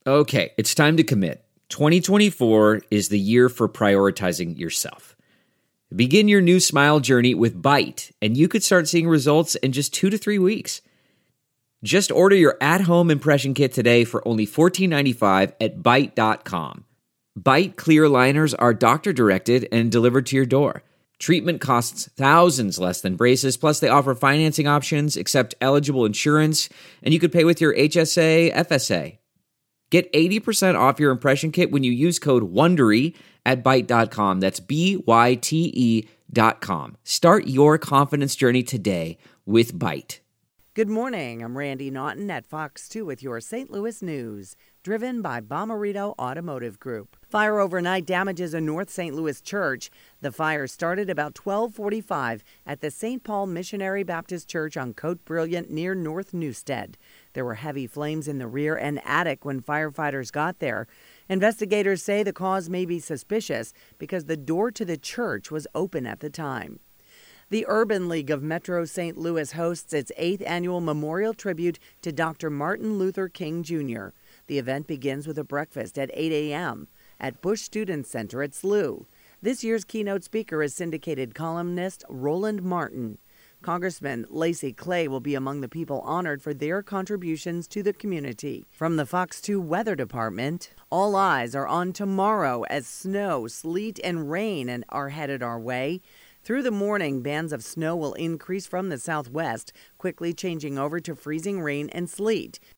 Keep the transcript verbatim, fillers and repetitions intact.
Okay, it's time to commit. twenty twenty-four is the year for prioritizing yourself. Begin your new smile journey with Byte, and you could start seeing results in just two to three weeks. Just order your at-home impression kit today for only fourteen ninety-five at byte dot com. Byte clear aligners are doctor-directed and delivered to your door. Treatment costs thousands less than braces, plus they offer financing options, accept eligible insurance, and you could pay with your H S A, F S A. Get eighty percent off your impression kit when you use code WONDERY at byte dot com. That's B Y T E dot com. Start your confidence journey today with Byte. Good morning. I'm Randy Naughton at Fox two with your Saint Louis news, driven by Bomarito Automotive Group. Fire overnight damages a North Saint Louis church. The fire started about twelve forty-five at the Saint Paul Missionary Baptist Church on Cote Brilliant near North Newstead. There were heavy flames in the rear and attic when firefighters got there. Investigators say the cause may be suspicious because the door to the church was open at the time. The Urban League of Metro Saint Louis hosts its eighth annual memorial tribute to Doctor Martin Luther King Junior The event begins with a breakfast at eight a.m. at Bush Student Center at S L U. This year's keynote speaker is syndicated columnist Roland Martin. Congressman Lacy Clay will be among the people honored for their contributions to the community. From the Fox two Weather Department, all eyes are on tomorrow as snow, sleet, and rain are headed our way. Through the morning, bands of snow will increase from the southwest, quickly changing over to freezing rain and sleet.